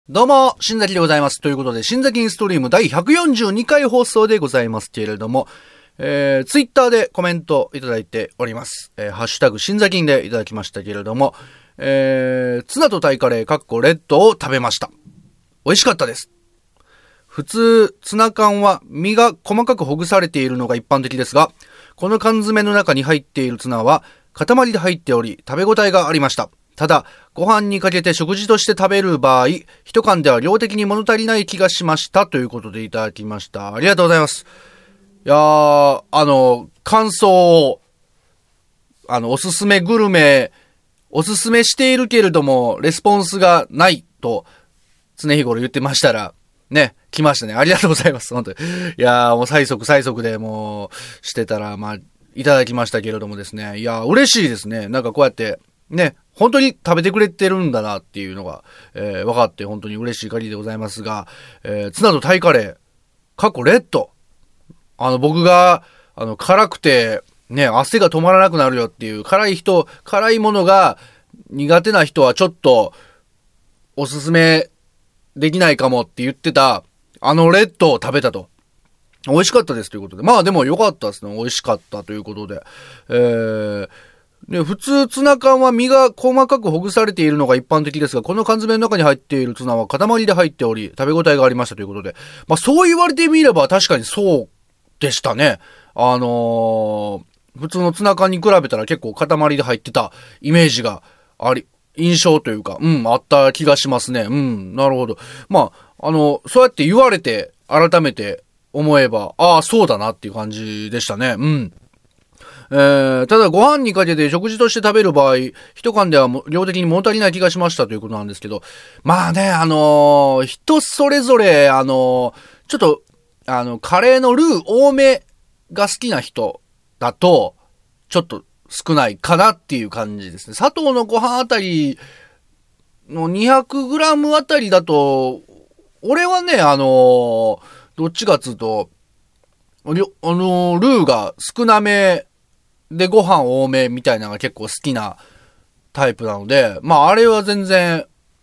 どうも、新崎でございます。ということで、新崎インストリーム第142回放送でございますけれども、ツイッターでコメントいただいております。ハッシュタグ新崎でいただきましたけれども、ツナとタイカレーレッドを食べました。美味しかったです。普通、ツナ缶は身が細かくほぐされているのが一般的ですが、この缶詰の中に入っているツナは塊で入っており、食べ応えがありました。ただ、ご飯にかけて食事として食べる場合、一缶では量的に物足りない気がしましたということでいただきました。ありがとうございます。いやー、感想を、おすすめグルメ、おすすめしているけれども、レスポンスがないと、常日頃言ってましたら、ね、来ましたね。ありがとうございます。本当に。いやー、もう最速でもう、してたら、いただきましたけれどもですね。いやー、嬉しいですね。なんかこうやって、ね、本当に食べてくれてるんだなっていうのが、分かって本当に嬉しい限りでございますが、ツナとタイカレー、レッド。僕が、辛くて、ね、汗が止まらなくなるよっていう、辛いものが苦手な人はちょっと、おすすめできないかもって言ってた、レッドを食べたと。美味しかったですということで。でも良かったですね。美味しかったということで。普通、ツナ缶は身が細かくほぐされているのが一般的ですが、この缶詰の中に入っているツナは塊で入っており、食べ応えがありましたということで。そう言われてみれば確かにそうでしたね。普通のツナ缶に比べたら結構塊で入ってたイメージが印象というか、あった気がしますね。なるほど。そうやって言われて、改めて思えば、そうだなっていう感じでしたね。ただご飯にかけて食事として食べる場合、一缶では量的に物足りない気がしましたということなんですけど、人それぞれ、ちょっと、カレーのルー多めが好きな人だと、ちょっと少ないかなっていう感じですね。砂糖のご飯あたりの 200g あたりだと、俺はね、どっちかっつうと、ルーが少なめでご飯多めみたいなのが結構好きなタイプなので、あれは全然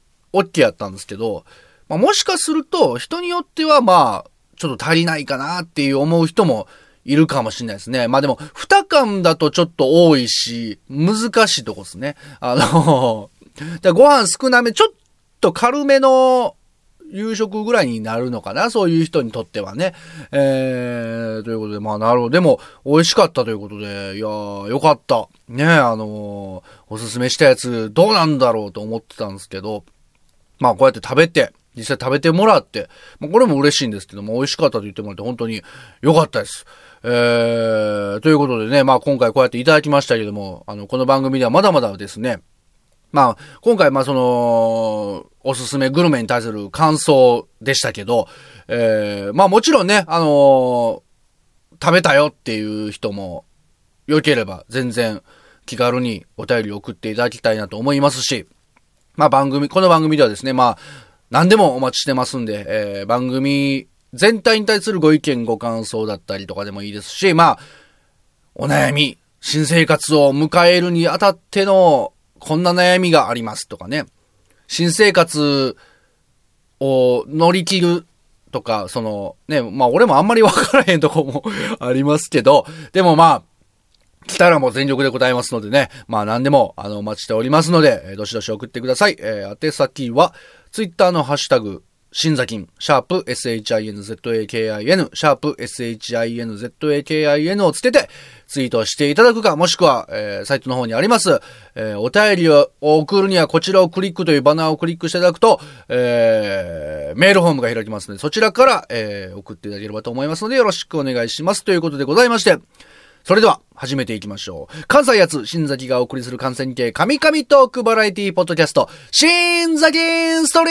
OK やったんですけど、もしかすると人によってはちょっと足りないかなっていう思う人もいるかもしれないですね。でも2缶だとちょっと多いし難しいとこですね。ご飯少なめ、ちょっと軽めの夕食ぐらいになるのかな、そういう人にとってはね。ということで、なるほど。でも、美味しかったということで、いやー、よかった。ね、おすすめしたやつ、どうなんだろうと思ってたんですけど、こうやって実際食べてもらって、これも嬉しいんですけども、美味しかったと言ってもらって、本当によかったです。ということでね、今回こうやっていただきましたけども、この番組ではまだまだですね、今回、おすすめグルメに対する感想でしたけど、もちろんね、食べたよっていう人も、良ければ全然気軽にお便りを送っていただきたいなと思いますし、この番組ではですね、何でもお待ちしてますんで、番組全体に対するご意見ご感想だったりとかでもいいですし、お悩み、新生活を迎えるにあたってのこんな悩みがありますとかね。新生活を乗り切るとか、俺もあんまりわからへんとこもありますけど、でも来たらもう全力で答えますのでね。何でも、お待ちしておりますので、どしどし送ってください。宛先は、ツイッターのハッシュタグ、新ザキン、#SHINZAKIN、#SHINZAKIN をつけてツイートしていただくか、もしくは、サイトの方にあります、お便りを送るにはこちらをクリックというバナーをクリックしていただくと、メールフォームが開きますので、そちらから、送っていただければと思いますので、よろしくお願いします。ということでございまして、それでは始めていきましょう。関西発新崎がお送りする関西系神々トークバラエティポッドキャスト、新崎ストリ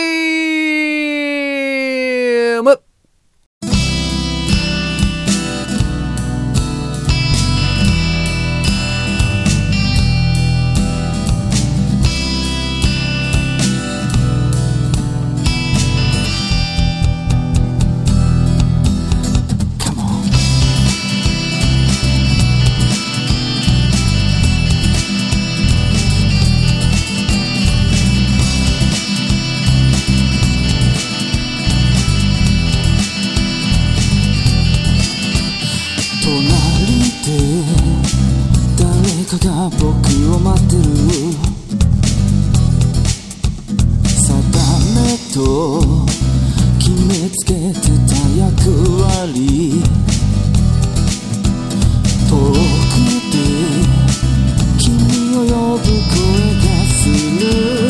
ーム。 と決めつけてた役割、遠くで君を呼ぶ声がする。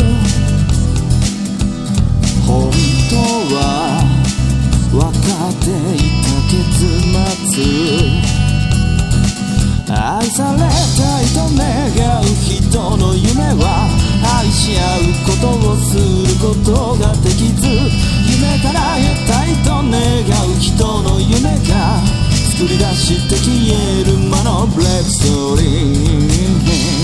本当は分かっていた結末、愛されたいと願う人の夢は愛し合うことをすることができず、夢叶えたいと願う人の夢が作り出して消える魔のブレイクストーリー。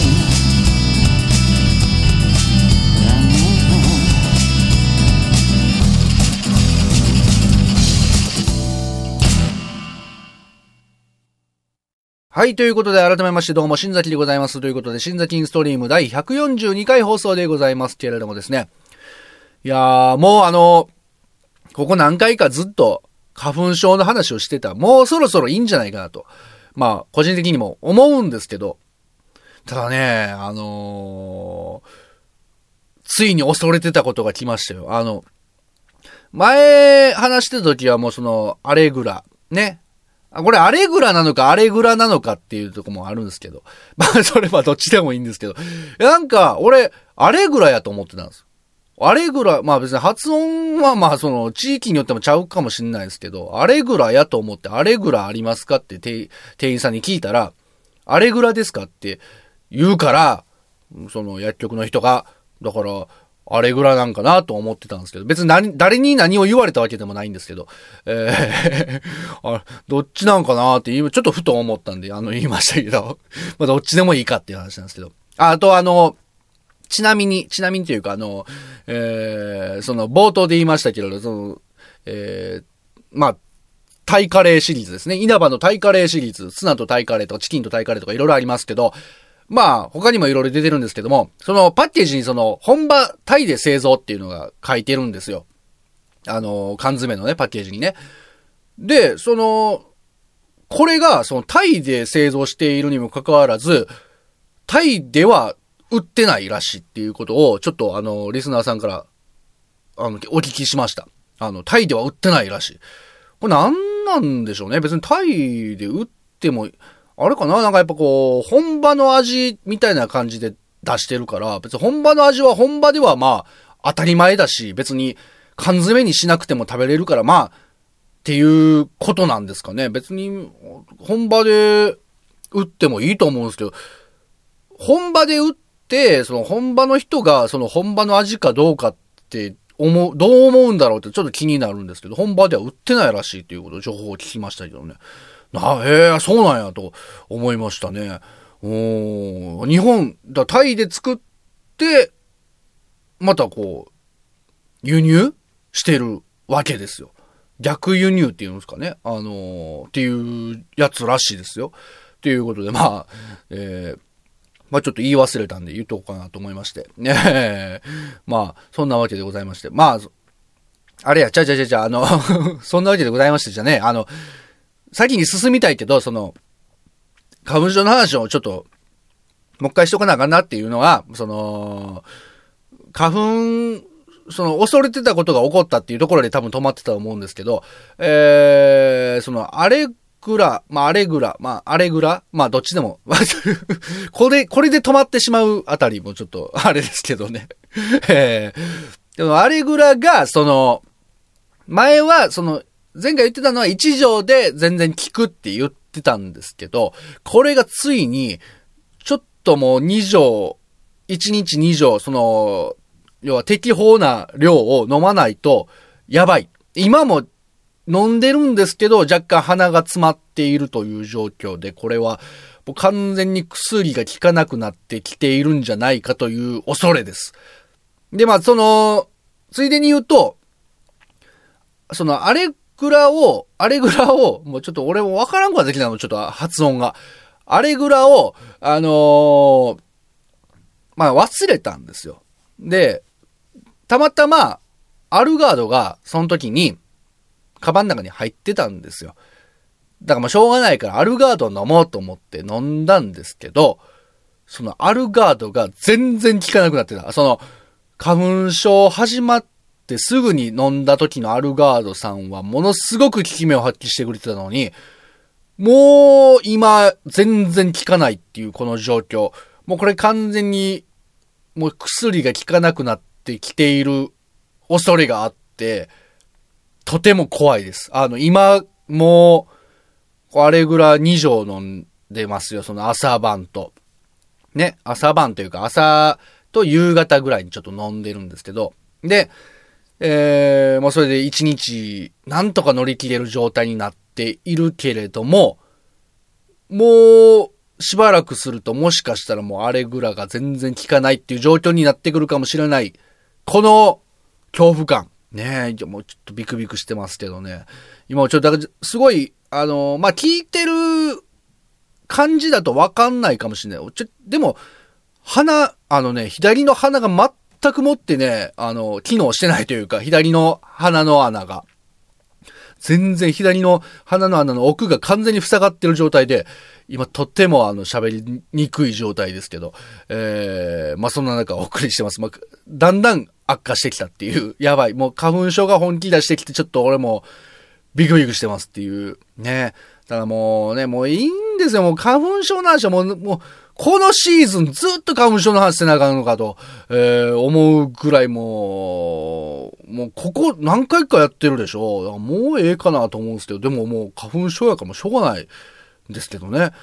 はい、ということで改めましてどうも新崎でございますということで、新崎インストリーム第142回放送でございますけれどもですね。いやー、もうここ何回かずっと花粉症の話をしてた。もうそろそろいいんじゃないかなと。まあ、個人的にも思うんですけど、ただね、ついに恐れてたことが来ましたよ。前話してた時はもうアレグラ、ね。これアレグラなのかアレグラなのかっていうとこもあるんですけど。まあそれはどっちでもいいんですけど。なんか俺、アレグラやと思ってたんです。アレグラ、まあ別に発音はまあ地域によってもちゃうかもしれないですけど、アレグラやと思ってアレグラありますかって店員さんに聞いたら、アレグラですかって言うから、薬局の人が、だから、アレグラなんかなと思ってたんですけど、別に誰に何を言われたわけでもないんですけど、どっちなんかなってちょっとふと思ったんで、言いましたけど、まあ、どっちでもいいかっていう話なんですけど。あとちなみにというか冒頭で言いましたけど、まあ、タイカレーシリーズですね。稲葉のタイカレーシリーズ、ツナとタイカレーとかチキンとタイカレーとかいろいろありますけど、まあ、他にもいろいろ出てるんですけども、パッケージに本場タイで製造っていうのが書いてるんですよ。缶詰のね、パッケージにね。で、これが、タイで製造しているにもかかわらず、タイでは売ってないらしいっていうことを、ちょっとリスナーさんから、お聞きしました。タイでは売ってないらしい。これなんなんでしょうね。別にタイで売っても、あれかな、なんかやっぱ本場の味みたいな感じで出してるから、別に本場の味は本場ではまあ当たり前だし、別に缶詰にしなくても食べれるからまあっていうことなんですかね。別に本場で売ってもいいと思うんですけど、本場で売って、本場の人が本場の味かどうかってどう思うんだろうってちょっと気になるんですけど、本場では売ってないらしいっていうこと情報を聞きましたけどね。そうなんやと思いましたね。日本、タイで作って、また輸入してるわけですよ。逆輸入っていうんですかね。っていうやつらしいですよ。ということで、まあ、まあちょっと言い忘れたんで言っとこうかなと思いまして。まあ、そんなわけでございまして。まあ、あれや、そんなわけでございましてじゃね、先に進みたいけど、花粉症の話をちょっと、もう一回しとかなあかんなっていうのは、花粉、恐れてたことが起こったっていうところで多分止まってたと思うんですけど、アレグラ、どっちでも、これで止まってしまうあたりもちょっと、あれですけどね。でもアレグラが、前は、前回言ってたのは1錠で全然効くって言ってたんですけど、これがついに、ちょっともう2錠、1日2錠、要は適法な量を飲まないとやばい。今も飲んでるんですけど、若干鼻が詰まっているという状況で、これはもう完全に薬が効かなくなってきているんじゃないかという恐れです。で、まあ、ついでに言うと、アレグラを、もうちょっと俺もわからんくなってきたの、ちょっと発音が。アレグラを、まあ忘れたんですよ。で、たまたま、アルガードが、その時に、カバンの中に入ってたんですよ。だからまあしょうがないから、アルガード飲もうと思って飲んだんですけど、そのアルガードが全然効かなくなってた。花粉症始まっってすぐに飲んだ時のアルガードさんはものすごく効き目を発揮してくれてたのに、もう今全然効かないっていうこの状況。もうこれ完全にもう薬が効かなくなってきている恐れがあって、とても怖いです。今もうあれぐらい2錠飲んでますよ。その朝晩と。ね、朝晩というか朝と夕方ぐらいにちょっと飲んでるんですけど、で、もうそれで1日なんとか乗り切れる状態になっているけれども、もうしばらくするともしかしたらもうあれぐらが全然効かないっていう状況になってくるかもしれない。この恐怖感。ねえ、もうちょっとビクビクしてますけどね。今ちょっとだからすごい、聞いてる感じだとわかんないかもしれない。でも、左の鼻が全くもってね、機能してないというか、左の鼻の穴が。全然左の鼻の穴の奥が完全に塞がってる状態で、今とっても喋りにくい状態ですけど、そんな中お送りしてます。だんだん悪化してきたっていう、やばい。もう花粉症が本気出してきて、ちょっと俺もビクビクしてますっていう、ね。だからもうね、もういいんですよ。もう花粉症の話はもう、このシーズンずっと花粉症の話してなあかんのかと、思うぐらいもうここ何回かやってるでしょ。だからもうええかなと思うんですけど、でももう花粉症やからもうしょうがないですけどね。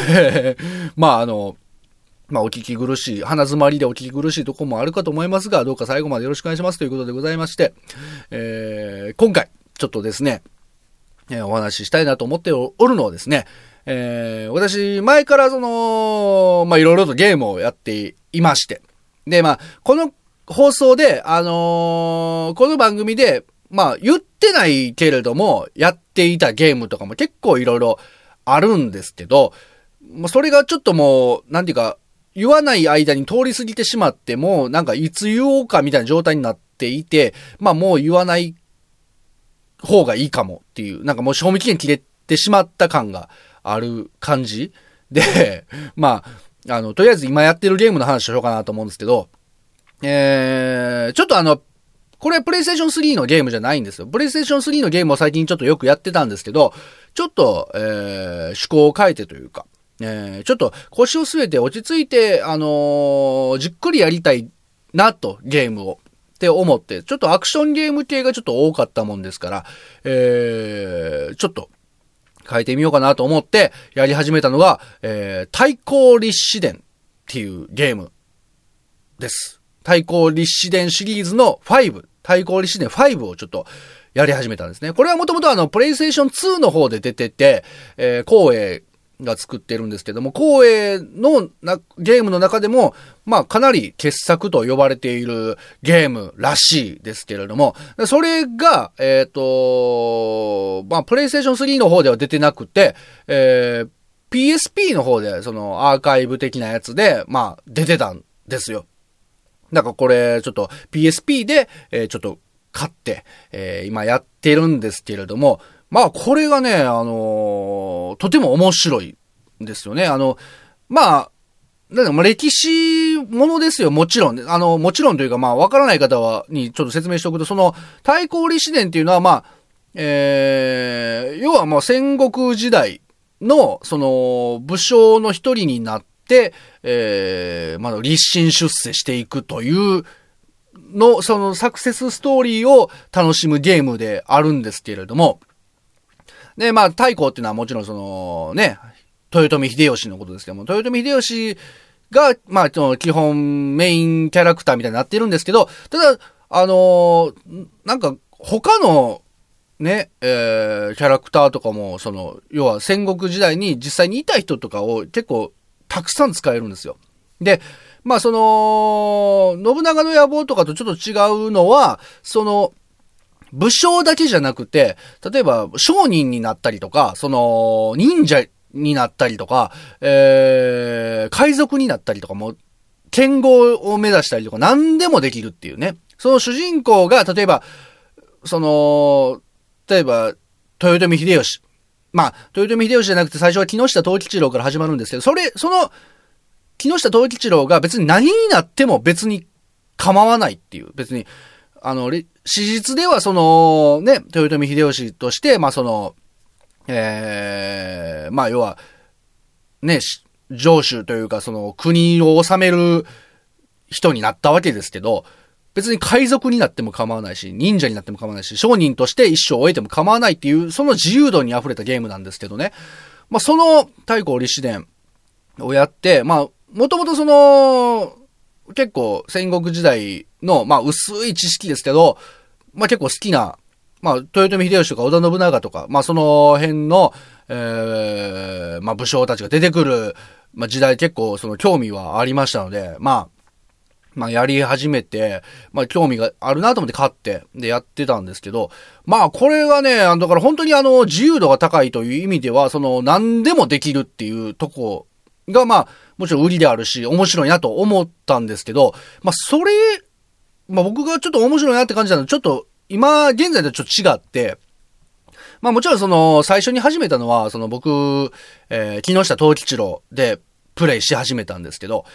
お聞き苦しい、鼻詰まりでお聞き苦しいところもあるかと思いますが、どうか最後までよろしくお願いしますということでございまして、今回、ちょっとですね、お話ししたいなと思っておるのはですね、私、前からいろいろとゲームをやっていまして、で、この放送で、この番組で、言ってないけれども、やっていたゲームとかも結構いろいろあるんですけど、それがちょっともう、なんていうか、言わない間に通り過ぎてしまっても、なんかいつ言おうかみたいな状態になっていて、もう言わない方がいいかもっていう、なんかもう賞味期限切れてしまった感がある感じで、とりあえず今やってるゲームの話をしようかなと思うんですけど、ちょっとこれプレイステーション3のゲームじゃないんですよ。プレイステーション3のゲームを最近ちょっとよくやってたんですけど、ちょっと、趣向を変えてというか、ちょっと腰を据えて落ち着いて、じっくりやりたいなと、ゲームを。って思って、ちょっとアクションゲーム系がちょっと多かったもんですから、ちょっと変えてみようかなと思ってやり始めたのが、対抗立志伝っていうゲームです。対抗立志伝シリーズの5、対抗立志伝5をちょっとやり始めたんですね。これはもともとプレイステーション2の方で出てて、光栄が作ってるんですけども、光栄のゲームの中でも、かなり傑作と呼ばれているゲームらしいですけれども、それが、プレイステーション3の方では出てなくて、PSP の方で、アーカイブ的なやつで、出てたんですよ。だからこれ、ちょっと PSP で、ちょっと買って、今やってるんですけれども、これがね、とても面白いんですよね。歴史ものですよ、もちろん。もちろんというか、わからない方にちょっと説明しておくと、対抗立志伝っていうのは、要は戦国時代の、武将の一人になって、立身出世していくというの、サクセスストーリーを楽しむゲームであるんですけれども、で、太閤っていうのはもちろん豊臣秀吉のことですけども、豊臣秀吉が、基本メインキャラクターみたいになっているんですけど、ただ、なんか、他の、ね、キャラクターとかも、要は戦国時代に実際にいた人とかを結構たくさん使えるんですよ。で、信長の野望とかとちょっと違うのは、武将だけじゃなくて、例えば商人になったりとか、忍者になったりとか、海賊になったりとかも、剣豪を目指したりとか何でもできるっていうね。その主人公が、例えば、豊臣秀吉。豊臣秀吉じゃなくて最初は木下藤吉郎から始まるんですけど、木下藤吉郎が別に何になっても別に構わないっていう、別に、 史実ではその、ね、豊臣秀吉として、まあその、まあ要は、ね、城主というかその国を治める人になったわけですけど、別に海賊になっても構わないし、忍者になっても構わないし、商人として一生を終えても構わないっていう、その自由度に溢れたゲームなんですけどね。まあその太閤立志伝をやって、まあ、もともとその、結構戦国時代の、まあ薄い知識ですけど、まあ結構好きな、まあ豊臣秀吉とか織田信長とか、まあその辺の、まあ武将たちが出てくる、まあ時代結構その興味はありましたので、まあやり始めて、まあ興味があるなと思って買って、でやってたんですけど、まあこれがね、だから本当に自由度が高いという意味では、その何でもできるっていうとこがまあ、もちろん売りであるし、面白いなと思ったんですけど、まあそれ、まあ僕がちょっと面白いなって感じたのは、ちょっと今現在とちょっと違って、まあもちろんその最初に始めたのは、その僕、木下藤吉郎でプレイし始めたんですけど、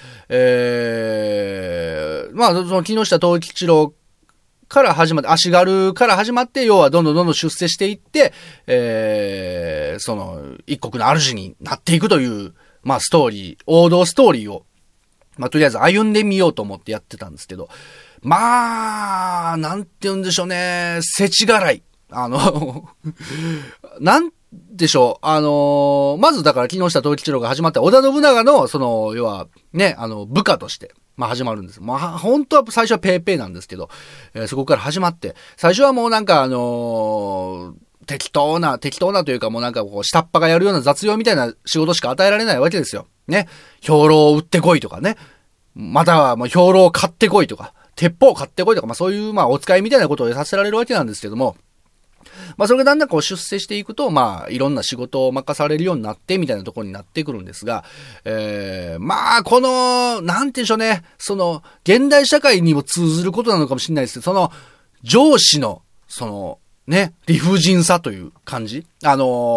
まあその木下藤吉郎から始まって、足軽から始まって、要はどんどん出世していって、その一国の主になっていくという、まあストーリー、王道ストーリーを、まあとりあえず歩んでみようと思ってやってたんですけど、まあ、なんて言うんでしょうね、世知辛い。なんでしょう、まずだから木下藤吉郎が始まった織田信長の、その、要は、ね、部下として、まあ始まるんです。まあ、本当は最初はペーペーなんですけど、そこから始まって、最初はもうなんか適当なというかもうなんかこう、下っ端がやるような雑用みたいな仕事しか与えられないわけですよ。ね。兵糧を売ってこいとかね。またはもう兵糧を買ってこいとか、鉄砲を買ってこいとか、まあそういうまあお使いみたいなことをさせられるわけなんですけども、まあそれがだんだんこう出世していくと、まあいろんな仕事を任されるようになってみたいなところになってくるんですが、まあこの、なんて言うんでしょうね、その現代社会にも通ずることなのかもしれないですけど、その上司の、そのね、理不尽さという感じ。まあ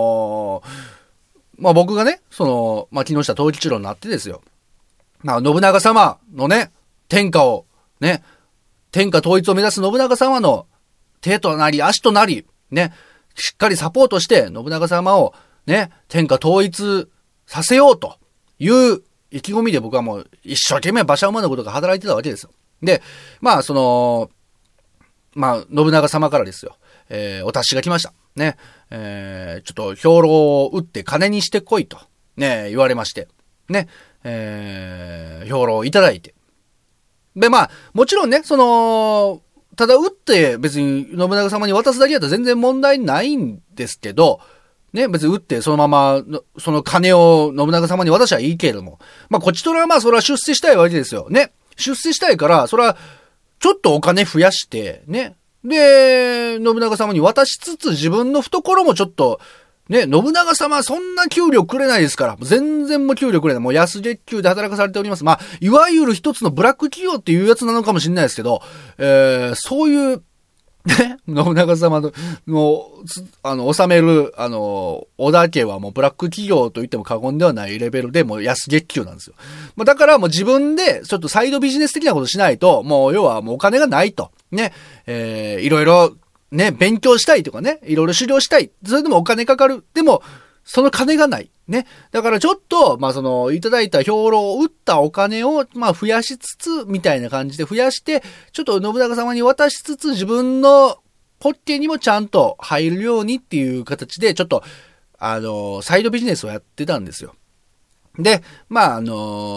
僕がね、その、まあ木下藤吉郎になってですよ。まあ信長様のね、天下を、ね、天下統一を目指す信長様の手となり足となり、ね、しっかりサポートして信長様をね、天下統一させようという意気込みで僕はもう一生懸命馬車馬のことが働いてたわけですよ。で、まあその、まあ信長様からですよ、お達しが来ました。ね、ちょっと兵糧を打って金にしてこいと、ね、言われまして、ね、兵糧をいただいて、で、まあ、もちろんね、その、ただ打って別に信長様に渡すだけだと全然問題ないんですけど、ね、別に打ってそのまま、その金を信長様に渡しゃいいけれども、まあこっちとらはまあそれは出世したいわけですよ。ね。出世したいから、それはちょっとお金増やして、ね。で、信長様に渡しつつ自分の懐もちょっと、ね、信長様そんな給料くれないですから。全然もう給料くれない。もう安月給で働かされております。まあ、いわゆる一つのブラック企業っていうやつなのかもしれないですけど、そういう、ね、信長様の、治める、織田家はもうブラック企業と言っても過言ではないレベルでもう安月給なんですよ。まあ、だからもう自分でちょっとサイドビジネス的なことしないと、もう要はもうお金がないと。ね、いろいろ、ね、勉強したいとかね、いろいろ修行したい。それでもお金かかる。でも、その金がない。ね。だからちょっと、まあその、いただいた兵糧を打ったお金を、まあ増やしつつ、みたいな感じで増やして、ちょっと信長様に渡しつつ、自分のポッケにもちゃんと入るようにっていう形で、ちょっと、サイドビジネスをやってたんですよ。で、まあ信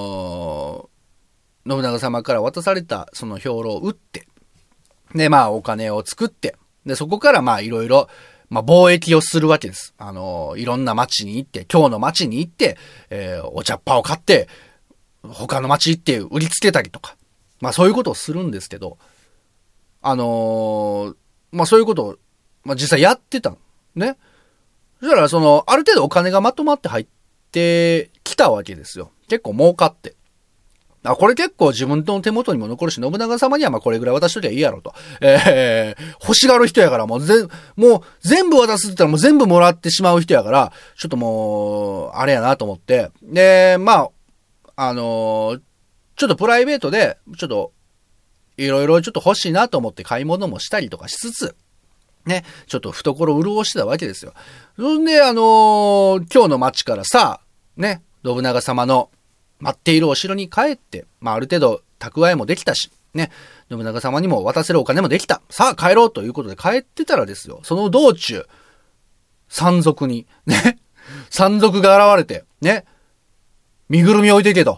長様から渡されたその兵糧を打って、で、まあお金を作って、で、そこからまあいろいろ、まあ貿易をするわけです。いろんな町に行って、今日の町に行って、お茶っ葉を買って、他の町行って売りつけたりとか、まあそういうことをするんですけど、まあそういうことを、まあ実際やってたの。ね。そしたらその、ある程度お金がまとまって入ってきたわけですよ。結構儲かって。これ結構自分の手元にも残るし、信長様にはまあこれぐらい渡しときゃいいやろと。欲しがる人やからもう全部渡すって言ったらもう全部もらってしまう人やから、ちょっともう、あれやなと思って。で、まあ、ちょっとプライベートで、ちょっと、 いろいろちょっと欲しいなと思って買い物もしたりとかしつつ、ね、ちょっと懐を潤してたわけですよ。そんで、今日の街からさ、ね、信長様の待っているお城に帰って、まあ、ある程度蓄えもできたし、ね、信長様にも渡せるお金もできた。さあ帰ろうということで帰ってたらですよ、その道中、山賊に、ね、山賊が現れて、ね、身ぐるみ置いていけと。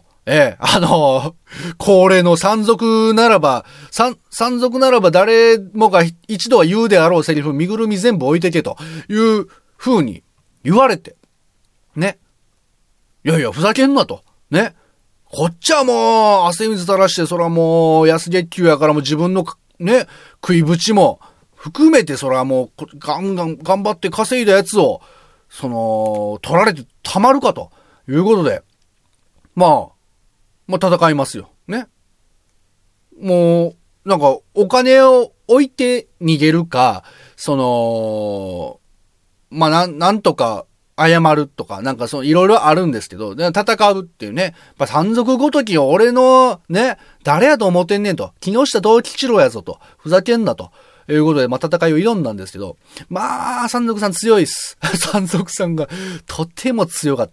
恒例の山賊ならば誰もが一度は言うであろうセリフ、身ぐるみ全部置いてけという風に言われて、ね。いやいや、ふざけんなと。ね。こっちはもう、汗水垂らして、そらもう、安月給やからもう自分の、ね、食いぶちも含めて、そらもう、ガンガン頑張って稼いだやつを、取られてたまるかということで、まあ戦いますよ。ね。もう、なんか、お金を置いて逃げるか、なんとか謝るとか、なんかいろいろあるんですけど、戦うっていうね、山賊ごときを俺の、ね、誰やと思ってんねんと、木下藤吉郎やぞと、ふざけんなと。いうことで、戦いを挑んだんですけど、山賊さん強いっす。山賊さんがとても強かった。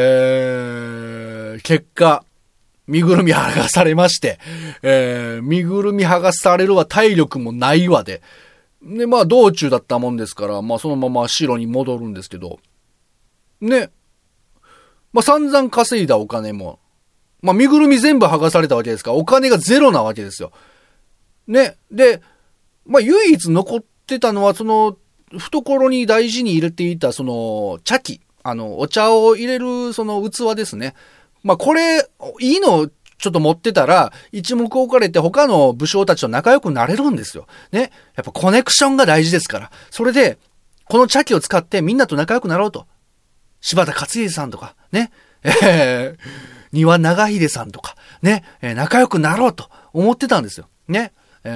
結果、身ぐるみ剥がされまして、身ぐるみ剥がされるわ、体力もないわで。で、道中だったもんですから、そのまま城に戻るんですけど、ね。散々稼いだお金も、身ぐるみ全部剥がされたわけですから、お金がゼロなわけですよ。ね。で、唯一残ってたのは、懐に大事に入れていた、茶器。お茶を入れる、器ですね。これ、いいのちょっと持ってたら、一目置かれて他の武将たちと仲良くなれるんですよ。ね。やっぱコネクションが大事ですから。それで、この茶器を使ってみんなと仲良くなろうと。柴田勝家さんとか、ね。丹羽長秀さんとか、ね。仲良くなろうと思ってたんですよ。ね。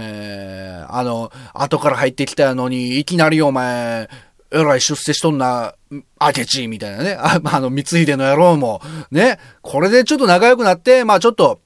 後から入ってきたのに、いきなりお前、えらい出世しとんな、明智みたいなね。光秀の野郎も、ね。これでちょっと仲良くなって、ちょっと、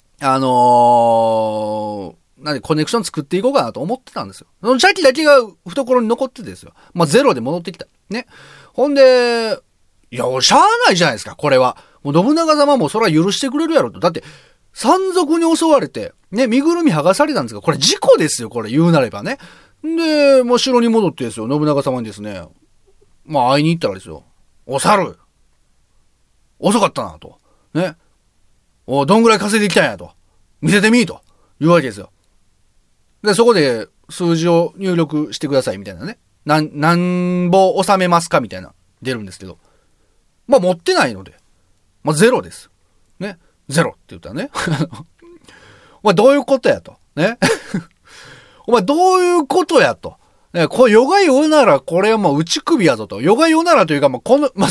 コネクション作っていこうかなと思ってたんですよ。その茶器だけが懐に残ってですよ。ゼロで戻ってきた。ね。ほんで、いや、しゃあないじゃないですか、これは。もう信長様もそれは許してくれるやろと。だって、山賊に襲われて、ね、身ぐるみ剥がされたんですが、これ事故ですよ、これ言うなればね。で、もう城に戻ってですよ、信長様にですね、会いに行ったらですよ、お猿遅かったな、と。ね。どんぐらい稼いできたんや、と。見せてみー、と。言うわけですよ。で、そこで数字を入力してください、みたいなね。なんぼ納めますか、みたいな、出るんですけど。持ってないので。ゼロです。ね。ゼロって言ったらね。お前どういうことやと。ね。お前どういうことやと。ね、これ、ヨガヨならこれはもう内首やぞと。ヨガヨならというか、も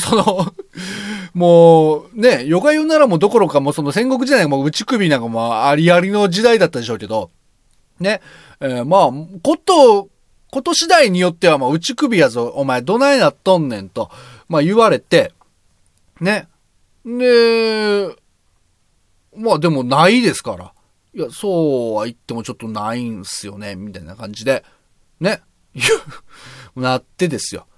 うね、ヨガヨならもどころかもう戦国時代も内首なんかもありありの時代だったでしょうけど、ね。こと次第によっては内首やぞ、お前どないなっとんねんと、言われて、ね。で、でもないですから。いや、そうは言ってもちょっとないんすよね、みたいな感じで。ね。なってですよ。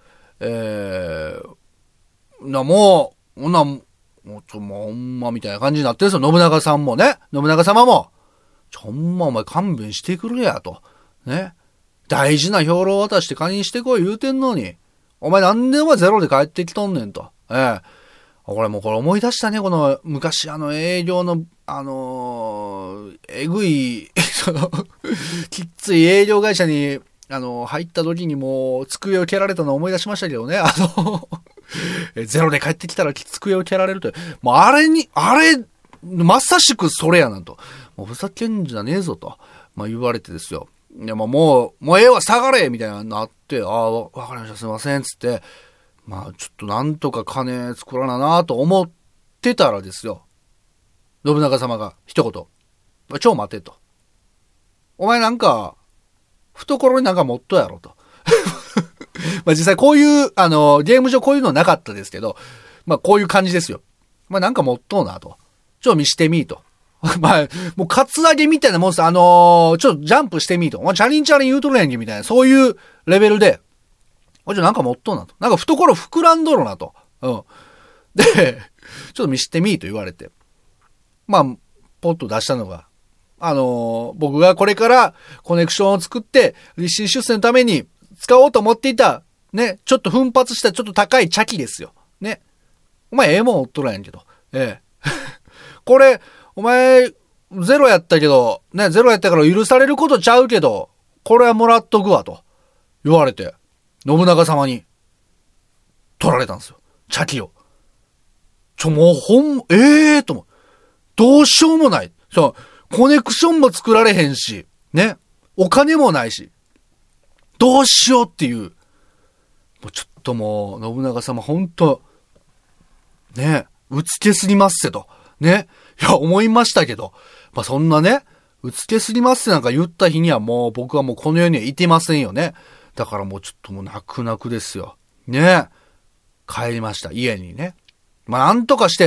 もうほんまみたいな感じになってるんですよ。信長さんもね。信長様も。ほんまお前勘弁してくれやと。ね。大事な兵糧を渡して金にしてこい言うてんのに。お前なんでお前ゼロで帰ってきとんねんと。これ思い出したね、この昔営業のえぐいきっつい営業会社に入った時にもう机を蹴られたのを思い出しましたけどね。ゼロで帰ってきたら机を蹴られるという。もうあれ、まさしくそれやなんと。もうふざけんじゃねえぞと。言われてですよ。いやもうええわ下がれみたいなのになって、わかりましたすいませんつって、ちょっとなんとか金作らななと思ってたらですよ。信長様が一言。ちょ待てと。お前なんか、懐になんか持っとやろと。実際こういう、ゲーム上こういうのなかったですけど、こういう感じですよ。なんか持っとうなと。見してみーと。 まあ、もうカツアゲみたいなもんです。ちょっとジャンプしてみーと。お前チャリンチャリン言うとるやんけみたいな、そういうレベルで、なんか持っとんなと。なんか懐膨らんどるなと。うん。で、ちょっと見してみーと言われて。まあ、ポッと出したのが、僕がこれからコネクションを作って、立身出世のために使おうと思っていた、ね、ちょっと奮発したちょっと高い茶器ですよ。ね。お前ええもんおっとらんやんけど。これ、お前、ゼロやったけど、ね、ゼロやったから許されることちゃうけど、これはもらっとくわ、と言われて、信長様に、取られたんですよ。茶器を。もうと思う。どうしようもない。コネクションも作られへんし、ね、お金もないし、どうしようっていう、もうちょっともう、信長様ほんと、ね、うつけすぎますせと。ね。いや、思いましたけど。まあ、そんなね、うつけすぎますってなんか言った日にはもう僕はもうこの世にはいてませんよね。だからもうちょっともう泣く泣くですよ。ね。帰りました。家にね。まあ、なんとかして、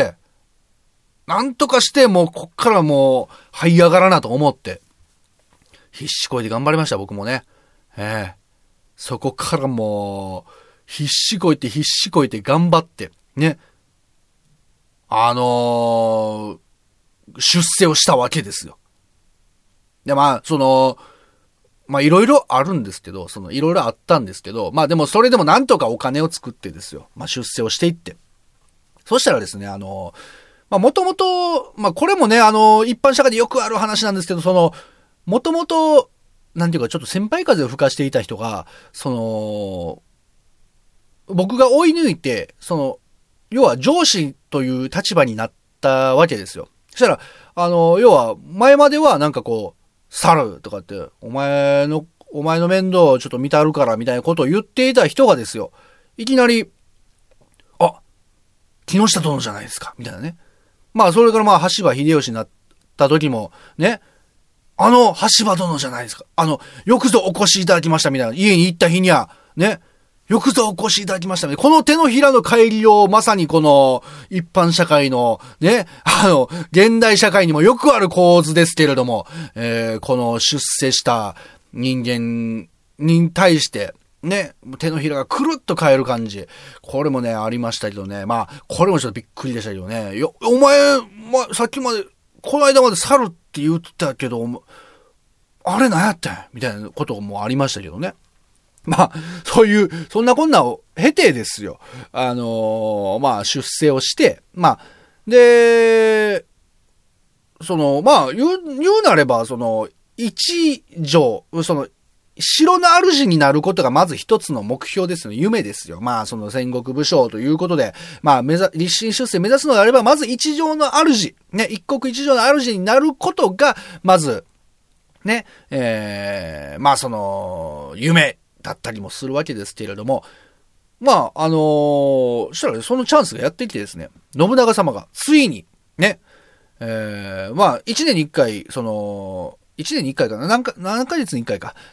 もうこっからもう、這い上がらなと思って、必死こいて頑張りました、僕もね。そこからもう、必死こいて頑張って、ね。出世をしたわけですよ。で、まあ、いろいろあるんですけど、いろいろあったんですけど、まあでもそれでもなんとかお金を作ってですよ。まあ出世をしていって。そしたらですね、まあもともと、まあこれもね、一般社会でよくある話なんですけど、もともと、なんていうかちょっと先輩風を吹かしていた人が、僕が追い抜いて、要は上司という立場になったわけですよ。そしたら、要は、前まではなんかこう、猿とかって、お前の面倒をちょっと見たるからみたいなことを言っていた人がですよ。いきなり、木下殿じゃないですか、みたいなね。まあ、それからまあ、羽柴秀吉になった時も、ね、羽柴殿じゃないですか。よくぞお越しいただきましたみたいな。家に行った日には、ね、よくぞお越しいただきましたね。この手のひらの帰りを、まさにこの、一般社会の、ね、現代社会にもよくある構図ですけれども、この出世した人間に対して、ね、手のひらがくるっと変える感じ。これもね、ありましたけどね。まあ、これもちょっとびっくりでしたけどね。お前、さっきまで、この間まで猿って言ってたけど、あれ何やったんみたいなこともありましたけどね。まあ、そんなこんなを経てですよ。まあ、出世をして、まあ、で、まあ、言うなれば、一条、城の主になることがまず一つの目標ですよ。夢ですよ。まあ、戦国武将ということで、まあ、立身出世目指すのであれば、まず一条の主、ね、一国一条の主になることが、まず、ね、まあ、夢だったりもするわけですけれども、まあ、そしたらそのチャンスがやってきてですね、信長様が、ついに、ね、まあ、一年に一回、一年に一回かな、何ヶ月に一回か、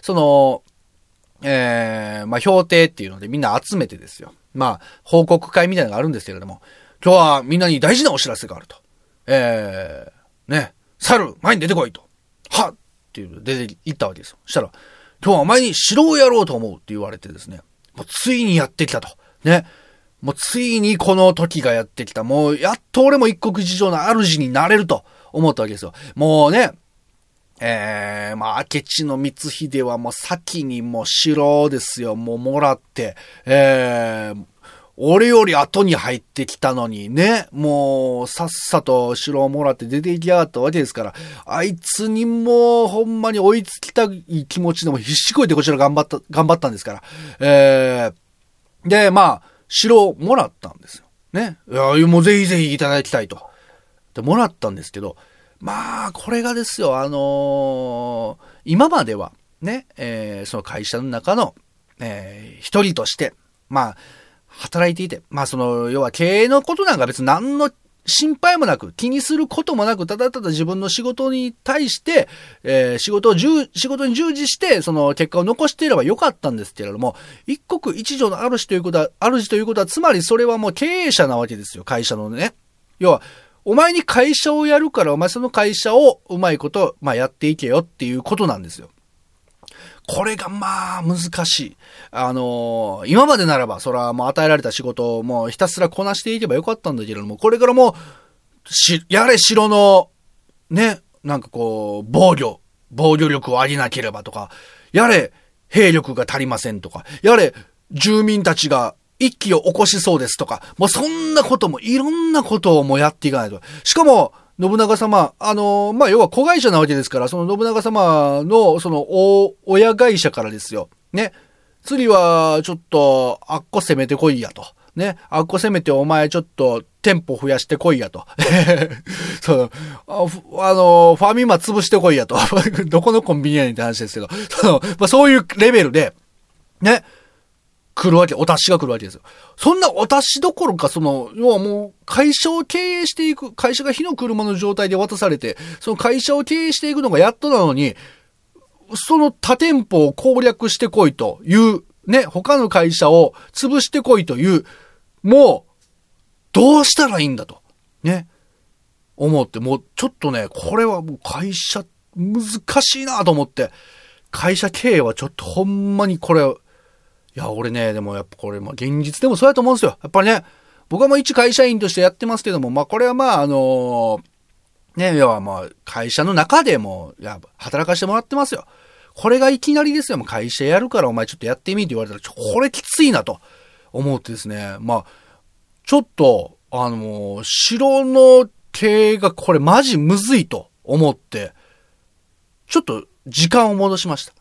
まあ、評定っていうのでみんな集めてですよ。まあ、報告会みたいなのがあるんですけれども、今日はみんなに大事なお知らせがあると。ね、猿、前に出てこいと。はっっていうので出て行ったわけですよ。そしたら、今日はお前に城をやろうと思うって言われてですね、もうついにやってきたと。ね。もうついにこの時がやってきた。もうやっと俺も一国一城の主になれると思ったわけですよ。もうね、まあ、明智の光秀はもう先にもう城ですよ。もうもらって、俺より後に入ってきたのにね、もうさっさと城をもらって出て行きやがったわけですから、あいつにもうほんまに追いつきたい気持ちでも必死こいてこちら頑張ったんですから。で、まあ、城をもらったんですよ。ね。いや、もうぜひぜひいただきたいと。で、もらったんですけど、まあ、これがですよ、今までは、ね、その会社の中の、一人として、まあ、働いていて、まあ、要は経営のことなんか別に何の心配もなく、気にすることもなく、ただただ自分の仕事に対して、仕事に従事して、結果を残していればよかったんですけれども、一国一城の主ということは、つまりそれはもう経営者なわけですよ、会社のね。要は、 お前に会社をやるから、お前その会社をうまいこと、まあやっていけよっていうことなんですよ。これがまあ難しい。今までならば、それはもう与えられた仕事をもうひたすらこなしていけばよかったんだけれども、これからもやれ城の、ね、なんかこう、防御力を上げなければとか、やれ兵力が足りませんとか、やれ住民たちが一揆を起こしそうですとか、もうそんなこともいろんなことをもうやっていかないと。しかも、信長様、まあ、要は子会社なわけですから、その信長様の、その、親会社からですよ。ね。次は、ちょっと、あっこ攻めてこいやと。ね。あっこ攻めてお前ちょっと、店舗増やしてこいやと。そう、ファミマ潰してこいやと。どこのコンビニやねんって話ですけど。まあ、そういうレベルで、ね。来るわけ、お達しが来るわけですよ。そんなお達しどころか、要はもう、会社を経営していく、会社が火の車の状態で渡されて、その会社を経営していくのがやっとなのに、その他店舗を攻略してこいという、ね、他の会社を潰してこいという、もう、どうしたらいいんだと、ね、思って、もうちょっとね、これはもう会社、難しいなと思って、会社経営はちょっとほんまにこれ、いや、俺ね、でもやっぱこれ、まあ、現実でもそうやと思うんですよ。やっぱりね、僕はもう一会社員としてやってますけども、まあ、これはまあ、ね、要はまあ、会社の中でも、働かしてもらってますよ。これがいきなりですよ。もう会社やるからお前ちょっとやってみって言われたら、これきついなと思ってですね、まあ、ちょっと、城の経営がこれマジむずいと思って、ちょっと時間を戻しました。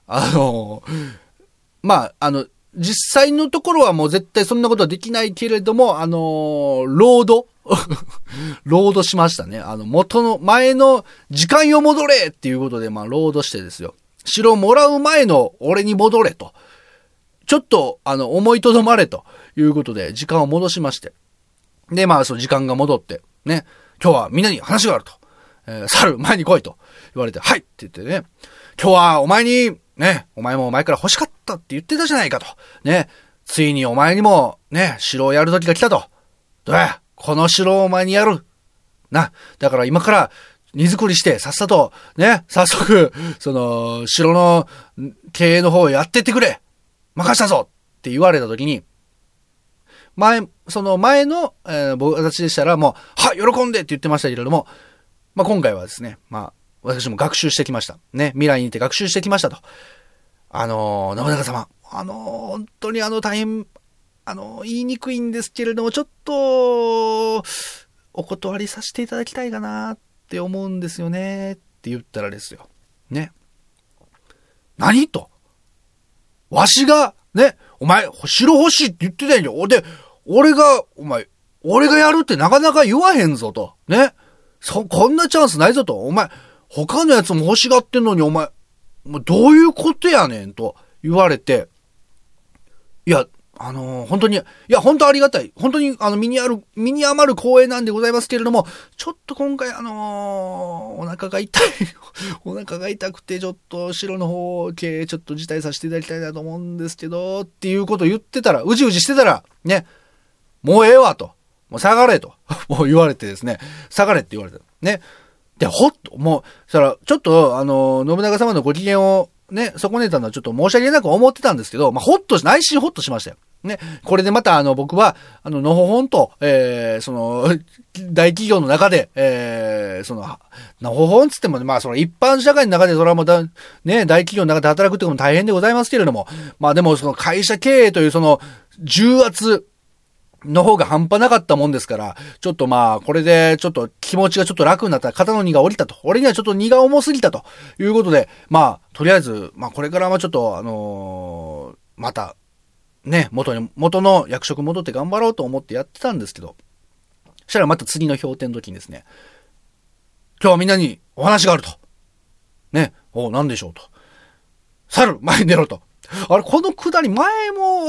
まあ、実際のところはもう絶対そんなことはできないけれども、ロードしましたね。前の時間よ戻れっていうことで、まあ、ロードしてですよ。城をもらう前の俺に戻れと。ちょっと、思いとどまれということで、時間を戻しまして。で、まあ、その時間が戻って、ね、今日はみんなに話があると。猿、前に来いと言われて、はいって言ってね、今日はお前に、ね、お前も前から欲しかったって言ってたじゃないかと。ね、ついにお前にも、ね、城をやる時が来たと。どうや、この城をお前にやる。な、だから今から荷造りして、さっさと、ね、早速、城の経営の方をやってってくれ。任したぞって言われた時に、その前の、私でしたらもう、はい、喜んでって言ってましたけれども、まあ、今回はですね、まあ、私も学習してきました。ね、未来にいて学習してきましたと。信長様、本当に大変、言いにくいんですけれども、ちょっと、お断りさせていただきたいかなって思うんですよね、って言ったらですよ。ね。何と。わしが、ね、お前、城欲しいって言ってたんよ。で、俺がやるってなかなか言わへんぞと。ね。こんなチャンスないぞと。お前、他のやつも欲しがってんのにお前、どういうことやねんと言われて、いや、本当に、いや、本当ありがたい。本当に、身に余る光栄なんでございますけれども、ちょっと今回、お腹が痛い。お腹が痛くて、ちょっと、城の方系、ちょっと辞退させていただきたいなと思うんですけど、っていうことを言ってたら、うじうじしてたら、ね、もうええわと。もう下がれと。もう言われてですね、下がれって言われた。ね。で、もう、そしたら、ちょっと、信長様のご機嫌を、ね、損ねたのはちょっと申し訳なく思ってたんですけど、まあ、内心ホッとしましたよ。ね。これでまた僕は、のほほんと、大企業の中で、のほほんつってもね、まあ、一般社会の中で、それはもうね、大企業の中で働くってことも大変でございますけれども、まあでも、会社経営という重圧、の方が半端なかったもんですから、ちょっとまあ、これでちょっと気持ちがちょっと楽になった、肩の荷が下りたと。俺にはちょっと荷が重すぎたということで、まあ、とりあえず、まあこれからはちょっと、また、ね、元の役職戻って頑張ろうと思ってやってたんですけど、そしたらまた次の氷点の時にですね、今日はみんなにお話があると。ね、何でしょうと。猿、前に出ろと。あれ、このくだり前も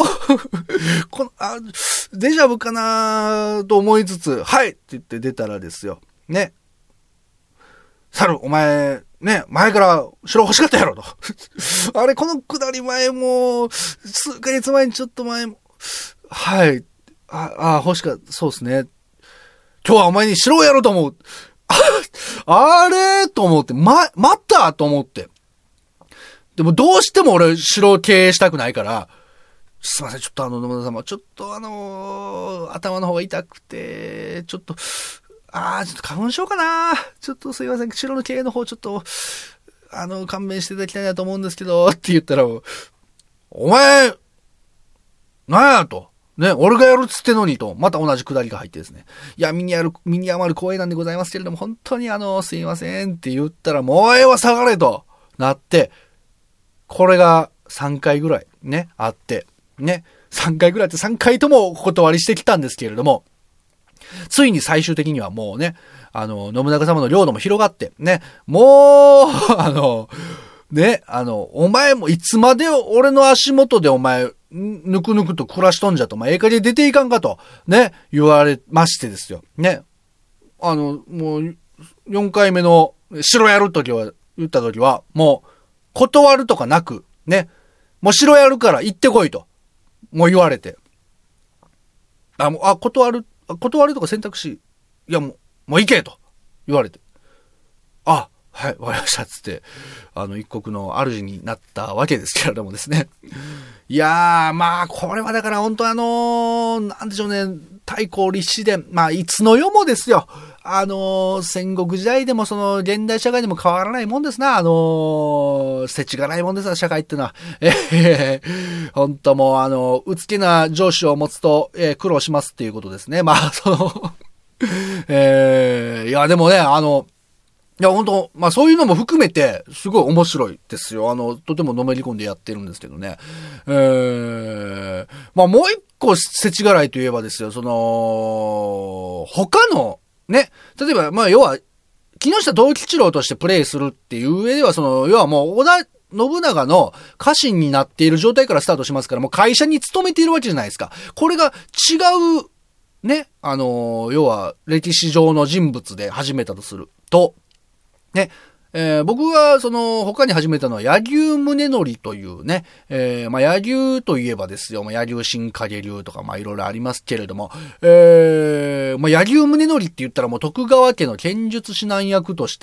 デジャブかなと思いつつ、はいって言って出たらですよ。ね。猿、お前、ね、前から城欲しかったやろと。あれ、このくだり前も、数ヶ月前にちょっと前も、はい。欲しかった、そうですね。今日今日はお前に城をやろうと思う。あれと思って、待ったと思って。でもどうしても俺城を経営したくないから、すいません、ちょっと野村様、ちょっと頭の方が痛くて、ちょっと花粉症かな、ちょっとすいません、城の経営の方ちょっと、勘弁していただきたいなと思うんですけど、って言ったら、お前、なんやと。ね、俺がやるっつってのにと、また同じくだりが入ってですね。いや、身に余る光栄なんでございますけれども、本当にすいませんって言ったら、もうええわ下がれとなって、これが3回ぐらいね、あって、ね、3回ぐらいって3回ともお断りしてきたんですけれども、ついに最終的にはもうね、信長様の領土も広がって、ね、もう、ね、お前もいつまで俺の足元でお前、ぬくぬくと暮らしとんじゃと、ええ加減出ていかんかと、ね、言われましてですよ。ね。もう、4回目の城やるときは、言ったときは、もう、断るとかなく、ね、もう城やるから行ってこいと、もう言われて。断るとか選択肢、いやもう行けと言われて。はい、わかりました、つって、一国の主になったわけですけれどもですね。いやー、これはだから本当なんでしょうね、太閤立志伝、いつの世もですよ。戦国時代でも現代社会でも変わらないもんですな。世知がないもんですな、社会ってのは。本当もう、うつけな上司を持つと、苦労しますっていうことですね。いや、でもね、いや、本当そういうのも含めて、すごい面白いですよ。とてものめり込んでやってるんですけどね。もう一個、世知辛いといえばですよ、他の、ね、例えば、要は、木下藤吉郎としてプレイするっていう上では、要はもう、織田信長の家臣になっている状態からスタートしますから、もう会社に勤めているわけじゃないですか。これが違う、ね、要は、歴史上の人物で始めたとすると、ね、僕が他に始めたのは柳生宗則というね、柳生といえばですよ、柳生新影流とかいろいろありますけれども、柳生宗則って言ったらもう徳川家の剣術指南役として、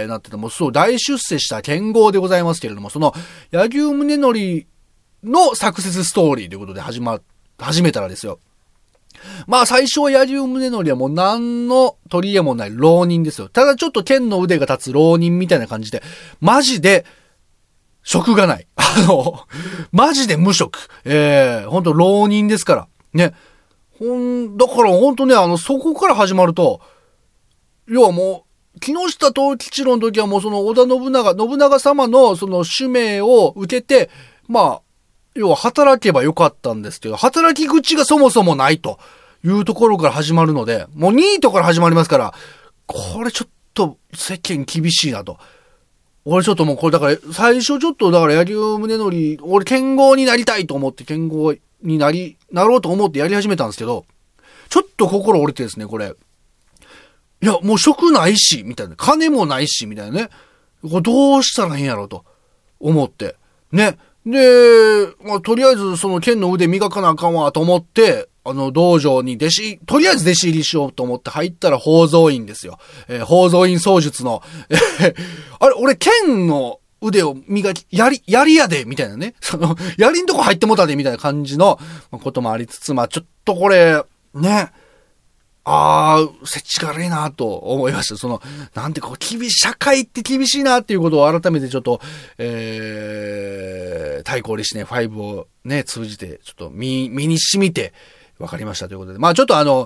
なってて、もうそう大出世した剣豪でございますけれども、柳生宗則のサクセスストーリーということで始めたらですよ。最初は柳生宗則はもう何の取り柄もない浪人ですよ。ただちょっと剣の腕が立つ浪人みたいな感じで、マジで、職がない。マジで無職。本当浪人ですから。ね。だから本当ね、そこから始まると、要はもう、木下藤吉郎の時はもう織田信長様の使命を受けて、要は働けばよかったんですけど、働き口がそもそもないというところから始まるので、もうニートから始まりますから、これちょっと世間厳しいなと。俺ちょっともうこれだから最初ちょっとだから柳生宗則、俺剣豪になりたいと思って剣豪になろうと思ってやり始めたんですけど、ちょっと心折れてですね、これ。いや、もう職ないし、みたいな。金もないし、みたいなね。これどうしたらいいんやろうと思って。ね。で、とりあえず剣の腕磨かなあかんわと思って、道場にとりあえず弟子入りしようと思って入ったら宝蔵院ですよ。宝蔵院槍術の、あれ、俺剣の腕を磨き、やりやで、みたいなね。やりんとこ入ってもたで、みたいな感じのこともありつつ、ちょっとこれ、ね。世知辛いなと思いました。なんて社会って厳しいなっていうことを改めてちょっと、太閤立志伝5をね、通じて、ちょっと身に染みて分かりましたということで。ちょっと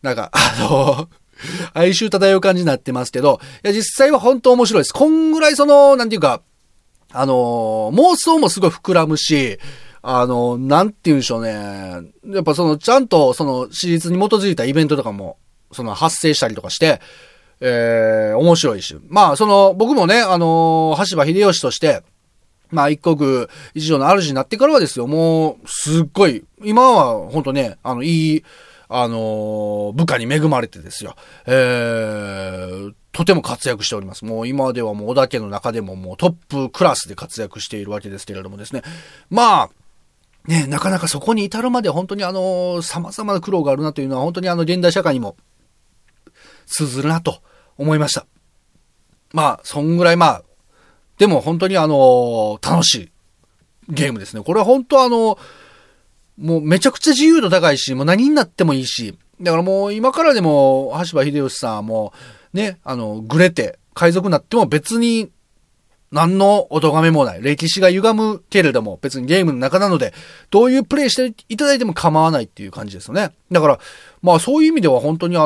哀愁漂う感じになってますけど、いや、実際は本当面白いです。こんぐらいなんていうか、妄想もすごい膨らむし、なんて言うんでしょうね。やっぱちゃんと史実に基づいたイベントとかも、発生したりとかして、面白いし。僕もね、羽柴秀吉として、一国一城の主になってからはですよ、もう、すっごい、今は本当ね、いい、部下に恵まれてですよ、とても活躍しております。もう今ではもう織田家の中でももうトップクラスで活躍しているわけですけれどもですね。ね、なかなかそこに至るまで本当に様々な苦労があるなというのは本当に現代社会にも通ずるなと思いました。まあ、そんぐらいでも本当に楽しいゲームですね。これは本当もうめちゃくちゃ自由度高いし、もう何になってもいいし、だからもう今からでも、羽柴秀吉さんもね、グレて海賊になっても別に何のお咎めもない。歴史が歪むけれども、別にゲームの中なので、どういうプレイしていただいても構わないっていう感じですよね。だから、まあそういう意味では本当に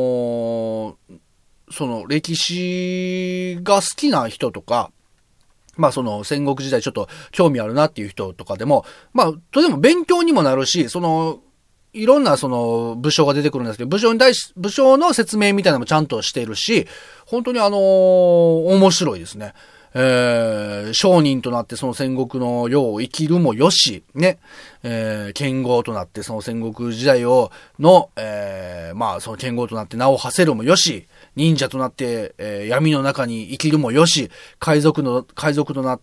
その歴史が好きな人とか、まあその戦国時代ちょっと興味あるなっていう人とかでも、まあとても勉強にもなるし、いろんな武将が出てくるんですけど、武将の説明みたいなのもちゃんとしているし、本当に面白いですね。商人となってその戦国の世を生きるもよし、ね、剣豪となってその戦国時代まあその剣豪となって名を馳せるもよし、忍者となって、闇の中に生きるもよし、海賊となって、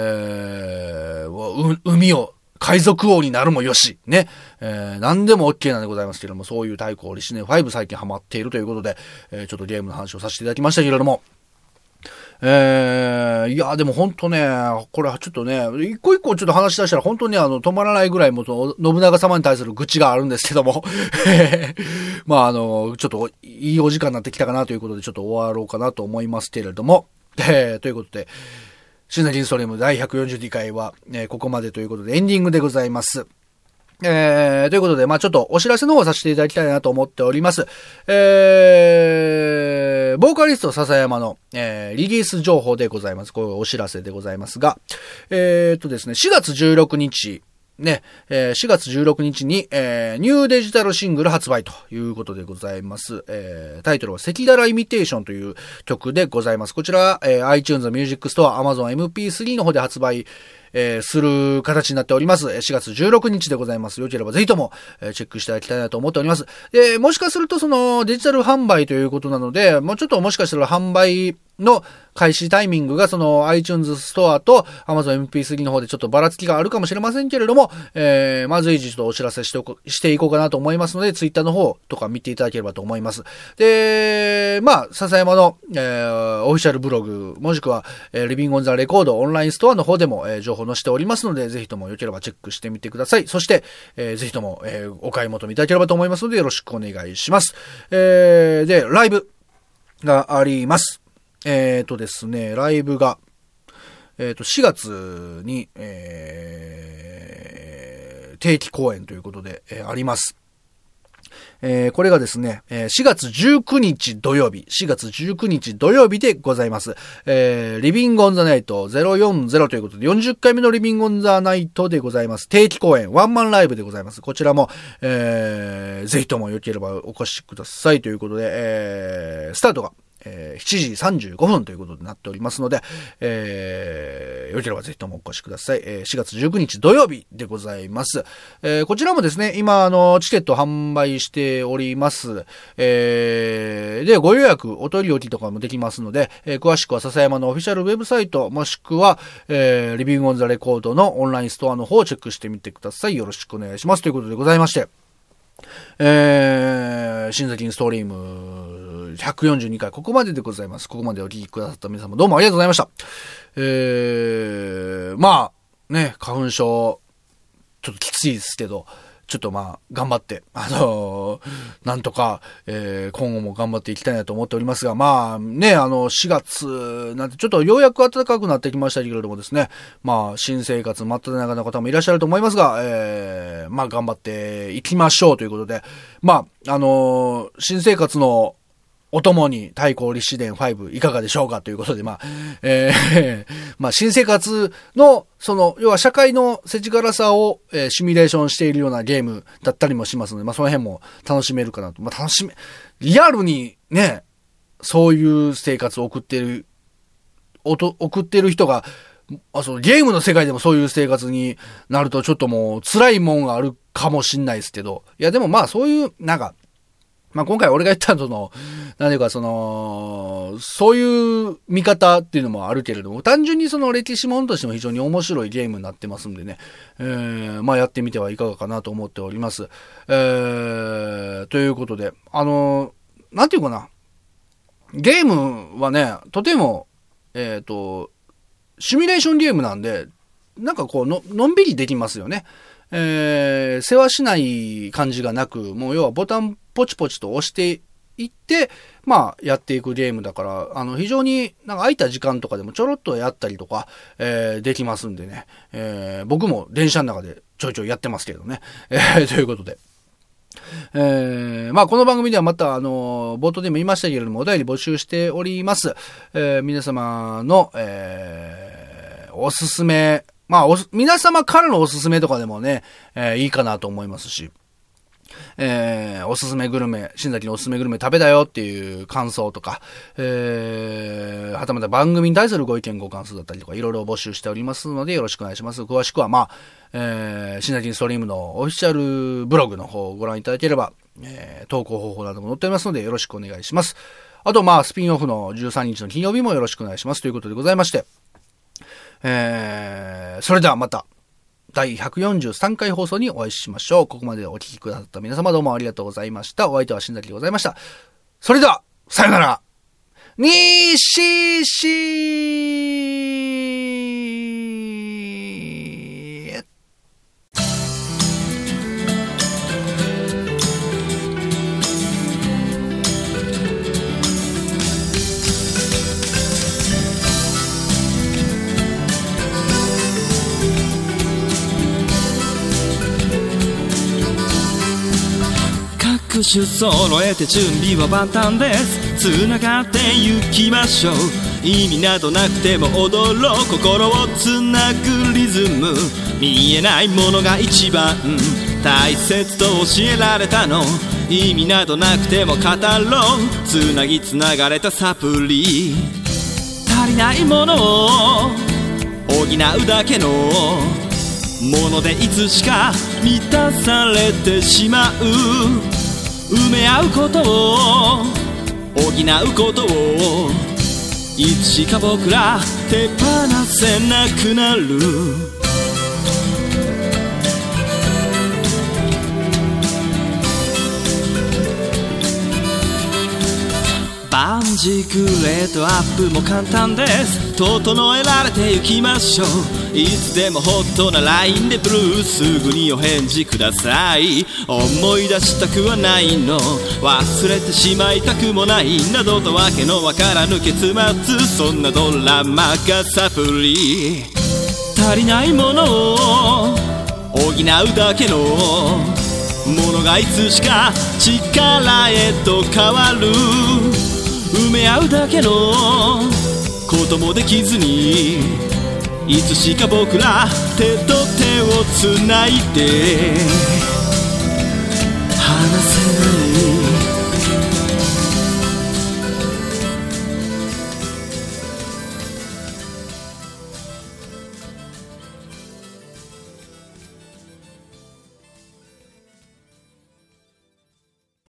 海賊王になるもよし、ね、何でも OK なんでございますけれども、そういう太鼓リシネ5最近ハマっているということで、ちょっとゲームの話をさせていただきましたけれども、いや、でも本当ね、これはちょっとね、一個一個ちょっと話し出したら本当に止まらないぐらいも信長様に対する愚痴があるんですけども、まあちょっといいお時間になってきたかなということでちょっと終わろうかなと思いますけれども、ということで、シナジンストリーム第142回は、ここまでということでエンディングでございます。ということで、まあちょっとお知らせの方させていただきたいなと思っております。ボーカリスト笹山の、リリース情報でございます。こういうお知らせでございますが、ですね、4月16日、ね、4月16日に、ニューデジタルシングル発売ということでございます。タイトルは赤裸々イミテーションという曲でございます。こちら、iTunes Music Store、Amazon MP3 の方で発売、する形になっております。4月16日でございます。よければぜひとも、チェックしていただきたいなと思っております。もしかするとそのデジタル販売ということなので、もうちょっともしかしたら販売の開始タイミングがその iTunes ストアと Amazon MP3 の方でちょっとばらつきがあるかもしれませんけれども、まず随時ちょっとお知らせしていこうかなと思いますので、Twitter の方とか見ていただければと思います。で、まあ、笹山の、オフィシャルブログ、もしくは、リビングオンザレコードオンラインストアの方でも、情報載せておりますので、ぜひともよければチェックしてみてください。そして、ぜひとも、お買い求めいただければと思いますので、よろしくお願いします。で、ライブがあります。ですね、ライブが、4月に、定期公演ということで、あります。これがですね、4月19日土曜日でございます。リビングオンザナイト040ということで、40回目のリビングオンザナイトでございます。定期公演、ワンマンライブでございます。こちらも、ぜひともよければお越しくださいということで、スタートが、7時35分ということになっておりますので、よければぜひともお越しください。4月19日土曜日でございます。こちらもですね、今、チケット販売しております。で、ご予約、お取り置きとかもできますので、詳しくは笹山のオフィシャルウェブサイト、もしくは、リビングオンザレコードのオンラインストアの方をチェックしてみてください。よろしくお願いします。ということでございまして、新崎ストリーム142回、ここまででございます。ここまでお聞きくださった皆様どうもありがとうございました。まあ、ね、花粉症、ちょっときついですけど、ちょっとまあ、頑張って、なんとか、今後も頑張っていきたいなと思っておりますが、まあね、4月なんてちょっとようやく暖かくなってきましたけれどもですね、まあ、新生活真っ只中の方もいらっしゃると思いますが、まあ、頑張っていきましょうということで、まあ、新生活のお供に太鼓立志伝5いかがでしょうかということで、まあ、まあ、新生活の、要は社会の世知辛さを、シミュレーションしているようなゲームだったりもしますので、まあ、その辺も楽しめるかなと。まあ、リアルにね、そういう生活を送っている人が、ゲームの世界でもそういう生活になるとちょっともう辛いもんがあるかもしんないですけど、いやでもまあそういう、なんか、まあ、今回俺が言ったなんていうかそういう見方っていうのもあるけれども、単純に歴史ものとしても非常に面白いゲームになってますんでね、まあ、やってみてはいかがかなと思っております。ということで、なんていうかな、 ゲームはね、とても、シミュレーションゲームなんで、なんかこうのんびりできますよね。世話しない感じがなく、もう要はボタンポチポチと押していって、まあやっていくゲームだから、非常になんか空いた時間とかでもちょろっとやったりとか、できますんでね。僕も電車の中でちょいちょいやってますけどね。ということで。まあこの番組ではまた冒頭でも言いましたけれども、お便り募集しております。皆様の、おすすめ、まあ皆様からのおすすめとかでもね、いいかなと思いますし、おすすめグルメ、新崎のおすすめグルメ食べたよっていう感想とか、はたまた番組に対するご意見ご感想だったりとかいろいろ募集しておりますのでよろしくお願いします。詳しくはまあ、新崎ストリームのオフィシャルブログの方をご覧いただければ、投稿方法なども載っておりますのでよろしくお願いします。あとまあスピンオフの13日の金曜日もよろしくお願いしますということでございまして、それではまた第143回放送にお会いしましょう。ここまでお聞きくださった皆様どうもありがとうございました。お相手は新崎でございました。それでは、さよなら。西各種揃えて準備は万端です。つながって行きましょう。意味などなくても踊ろう。心をつなぐリズム。見えないものが一番大切と教えられたの。意味などなくても語ろう。つなぎつながれたサプリ。足りないものを補うだけのものでいつしか満たされてしまう。埋め合うことを補うことをいつしか僕ら手放せなくなる。バンジグレードアップも簡単です。整えられて行きましょう。いつでもホットな LINE でブルーすぐにお返事ください。思い出したくはないの、忘れてしまいたくもないなどとわけのわからぬ結末。そんなドラマがサプリ。足りないものを補うだけのものがいつしか力へと変わる。埋め合うだけのこともできずにいつしか僕ら手と手をつないで